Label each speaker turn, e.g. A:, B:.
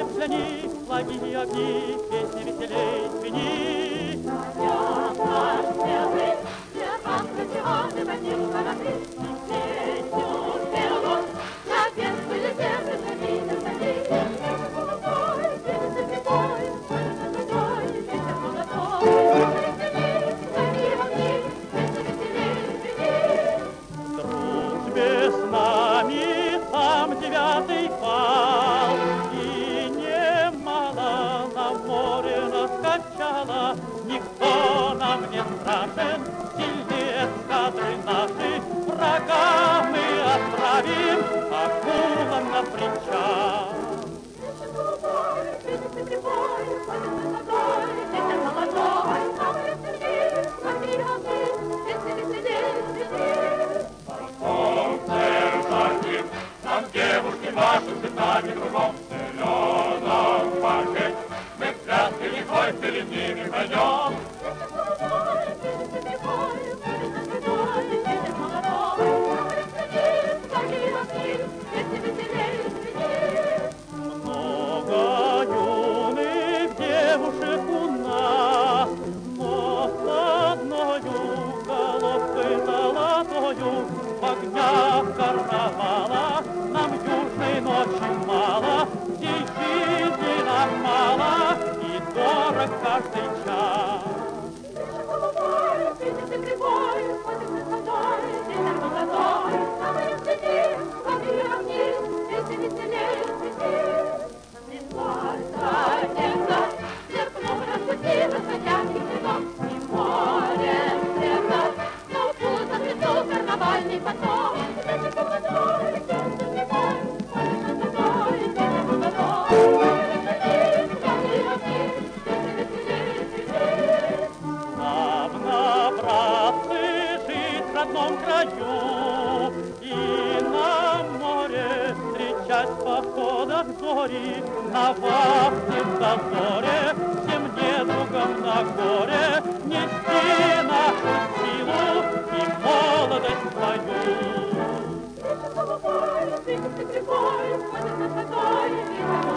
A: Горят для них благие огни, песни веселей звени.
B: Наш белый, для панцирёвый водил корабли, и песню пел он, на песку летел, и завидел завидел. Ветер голубой, ветер молодой, какие огни, песни веселей звени.
A: Дружбе с нами сам девятый пал, и немало на море нас качало. Никто нам не страшен, сильнее эскадры наши. Врага мы отправим акулам на причал.
B: Ветер голубой, ветер кривой, ветер молодой, самый сильный, какие огни, песни веселей звени.
C: Держать нам девушки машут цветами кругом в зеленом парке. Мы в пляске лихой перед ними пойдем.
B: Ветер голубой, ветер кривой, ветер молодой, самый сильный, какие огни, песни веселей звени.
A: Много юных девушек у нас, но с одною головкой золотою. В огнях карнавала нам южной ночи мало, здесь жизни нам мало, и дорог каждый час.
B: Ветер голубой, ветер кривой, ветер молодой, самый сильный, какие огни, песни веселей звени. Листва снега, сверкнула, распустилась, хотящий цветок, и море стрелка, но путь ответил карнавальный поток. Ветер молодой, ветер кривой, ветер молодой, какие огни, песни веселей звени.
A: Славно, братцы, жить в родном краю и на море встречать в походах зори, на вахте в дозоре, всем недругам на горе нести нашу силу и молодость свою.
B: Ветер голубой, ветер кривой, ветер молодой, ветер